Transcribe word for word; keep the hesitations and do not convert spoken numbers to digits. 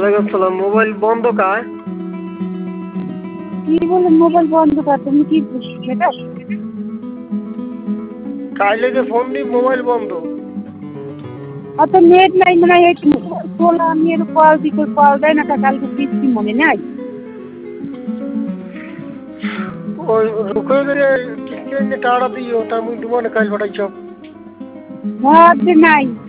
ওয়ালাইকুম সালাম। মোবাইল বন্ধ কার? কি বলে মোবাইল বন্ধ কার? তুমি কি সেটা কাইলে যে ফোন দি মোবাইল বন্ধ। অত নেট নাই মানে এই তোলা আমি এর কল দি কল দেয় না কালকে কিস্তি মনে নাই ওই রুকে গেলে কিস্তি টাকা দিও তা মুই তোমার কাল পাঠাইছ। হ্যাঁ নাই